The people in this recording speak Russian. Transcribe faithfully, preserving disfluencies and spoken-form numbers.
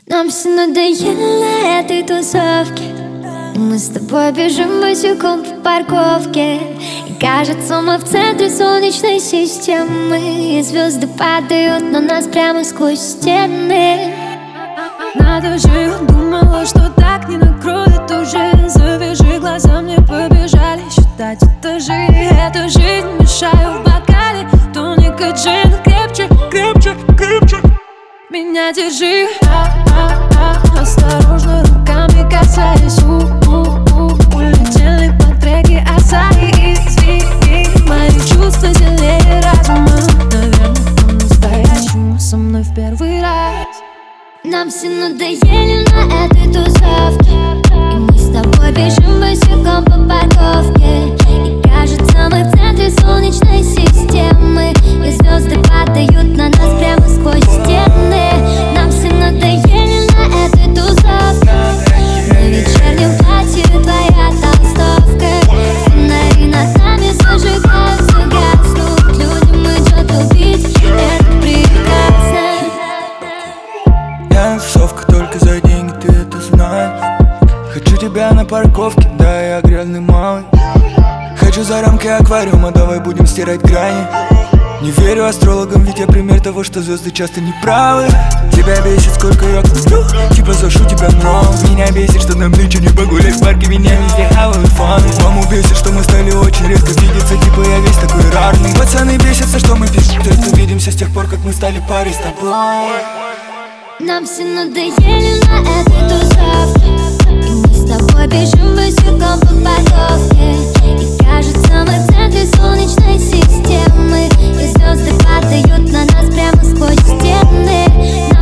Нам все надоело на этой тусовке, и мы с тобой бежим босиком по парковке. И кажется, мы в центре солнечной системы, и звезды падают на нас прямо сквозь стены. Надо же, думала, что так не накроет уже. Завяжи глаза, мне побежали считать этажи. Эта жизнь мешаю в бокале тоника джин. Крепче, крепче, крепче меня держи. А-а-а, осторожно руками касаясь. У-у-у, улетели по треке Асаи. Извини, мои чувства сильнее разума. Наверное, по-настоящему со мной в первый раз. Нам все надоели на этой тусовке, и мы с тобой бежим босиком по парковке. И кажется, мы в центре солнечной системы, и звезды падают на нас прямо сквозь стены. Нам все надоели на этой тусовке. На вечернем платье твоя толстовка. Фонари над нами зажигаются, гаснут. Людям идет убить, это прекрасно. Я тусовка только за деньги, ты это знаешь. Хочу тебя на парковке, да, я грязный малый. Хочу за рамки аквариума, давай будем стирать грани. Не верю астрологам, ведь я пример того, что звезды часто не правы. Тебя бесит, сколько я куплю, типа зашу тебя много. Меня бесит, что нам нынче не погулять в парке, меня везде хавают фаны. Маму бесит, что мы стали очень редко видеться, типа я весь такой рарный. Пацаны бесятся, что мы пишем, только видимся с тех пор, как мы стали парой с тобой. Нам все надоели на этой тусовке, и мы с тобой бежим босиком по парковке. И кажется, мы в центре солнечной системы, и звезды падают на нас прямо сквозь стены.